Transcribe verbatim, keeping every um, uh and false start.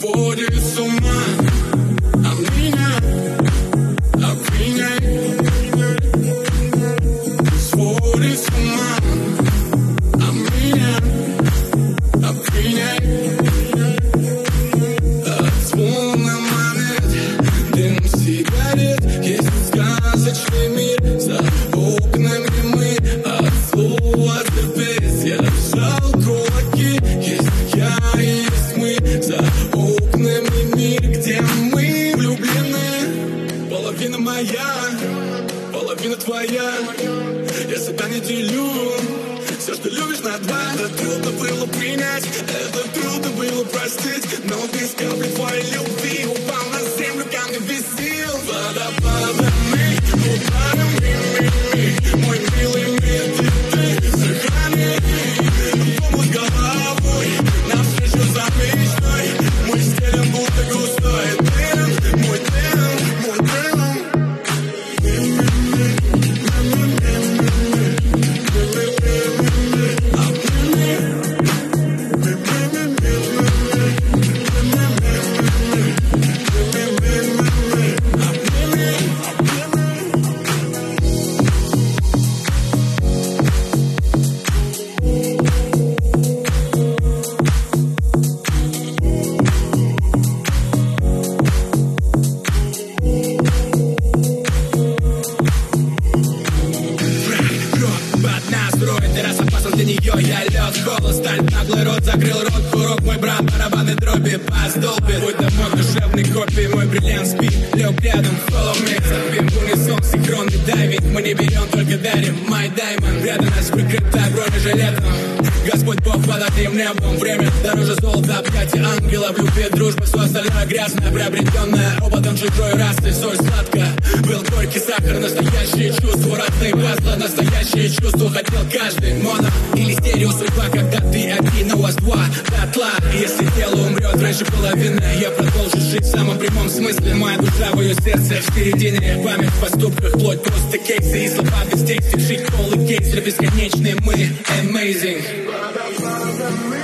сводит с ума. А меня, а меня сводит с ума. А меня, а меня от звона монет, дым сигарет. Есть сказочный мир за окнами мы. От слова терпеть я сжал кулаки. Есть я и есть мы за окнами мир, где мы влюблены. Половина моя, половина твоя. Я себя не делю. Все, что любишь на два. Это трудно было принять, это трудно было простить. Но без капли твоей любви упал на землю камни без сил. Водопадами, ударами, мой милый мир, ты сохрани. Думал головой, навстречу за мечтой. Мой стилем будто густой дым, мой дым, мой дым. Я лед, холод, сталь, наглый рот, закрыл рот, курок, мой брат, барабаны, дроби, бас, долбит. Будь домой душевной копии, мой бриллиант спит, лег рядом, follow me. Запим в унисон, синхронный дайвинг, мы не берем, только дарим, my diamond. Рядом нас прикрыта бронежилетом, Господь Бог под одним небом. Время дороже золота, объятия ангела, в любви дружба, все остальное грязное, приобретенное опытом чужой расы. Соль сладко, был горький сахар, настоящие чувства, разные пазлы, настоящие чувства хотел каждый. Моно или стерео судьба, когда ты один, у вас два дотла. Если тело умрет раньше половины, я продолжу жить в самом прямом смысле. Моя душа в ее сердце, в середине, память в поступках, плоть просто кейсы и слова без текстов, шить полый кейс, бесконечные мы, amazing.